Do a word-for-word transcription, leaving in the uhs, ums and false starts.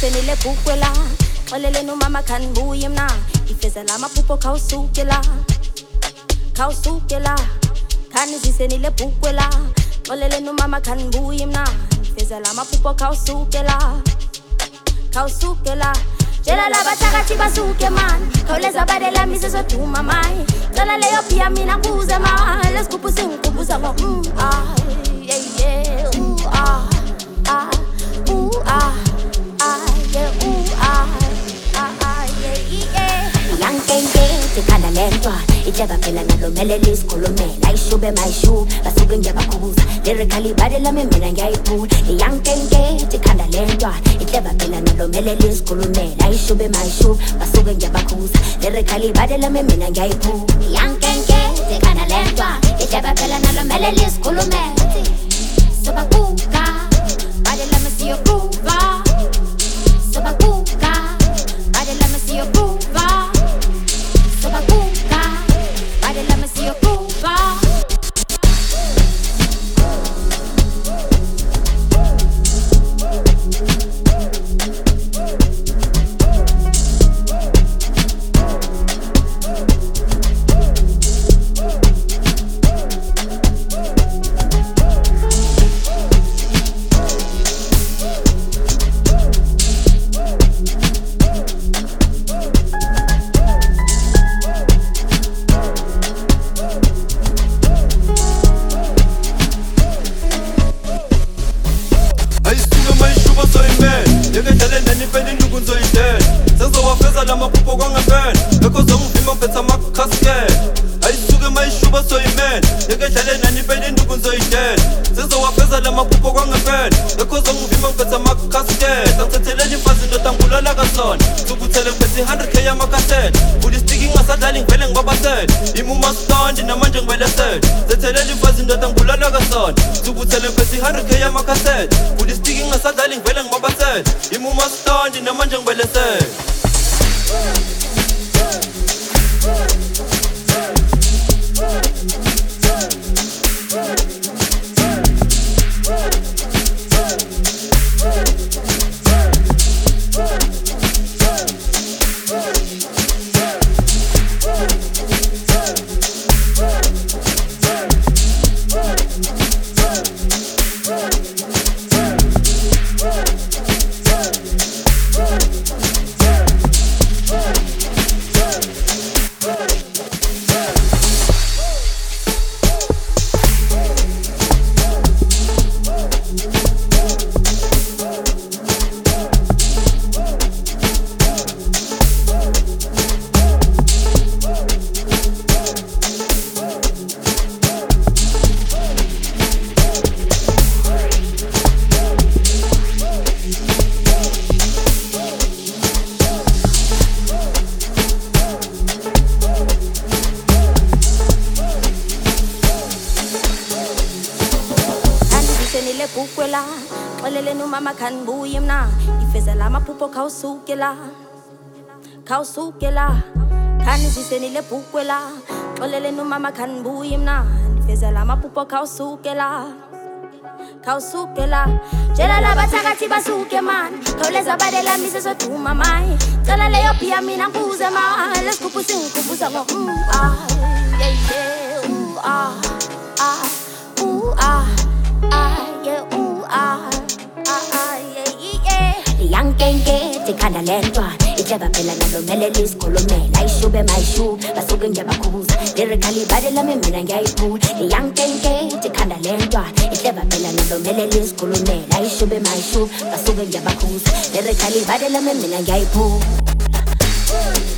Senile bukwela xolele nomama khanbuye mna ifezela amaphupho khawusukela khawusukela khani zisenile bukwela xolele nomama khanbuye mna ifezela amaphupho khawusukela khawusukela jela labathakathi basuke man khawuleza badela miseso duma mai cala leyo pia mina kuze ma lesigubhu singikubuza ngo mm ah yeah yeah ooh ah ah ooh ah ah yeah ooh ah ah ah yeah yeah yankenge tikanda lentwa ihleba phela nalomele lisikhulumela ayishube mayishu basuke ngiyabakubuza lyrically badela mina ngiyayiphula yankenge tikanda lentwa ihleba phela nalomele lisikhulumela ayishube mayishu basuke ngiyabakubuza lyrically badela mina ngiyayiphula yankenge tikanda lentwa ihleba phela nalomele lisikhulumela sobakuka badela mesiyo kuva sobakuka badela mesiyo kuva sobakuka badela mesiyo kuva bukwela xolele nomama khanbuye mna ifezela amaphupho khawusukela khawusukela khani zisenile bukwela xolele nomama khanbuye mna ifezela amaphupho khawusukela khawusukela jela labathakathi basuke man khawuleza badela miseso duma mai cala leyo pia mina kuze ma lesigubhu singikubuza ngo mm ah yeah yeah ooh ah ah ooh ah ah yeah ooh ah ah ah yeah yeah yankenge tikanda lentwa ihleba phela nalomele lisikhulumela ayishube mayishu basuke ngiyabakubuza lyrically badela mina ngiyayiphula yankenge tikanda lentwa ihleba phela nalomele lisikhulumela ayishube mayishu basuke ngiyabakubuza lyrically badela mina ngiyayiphula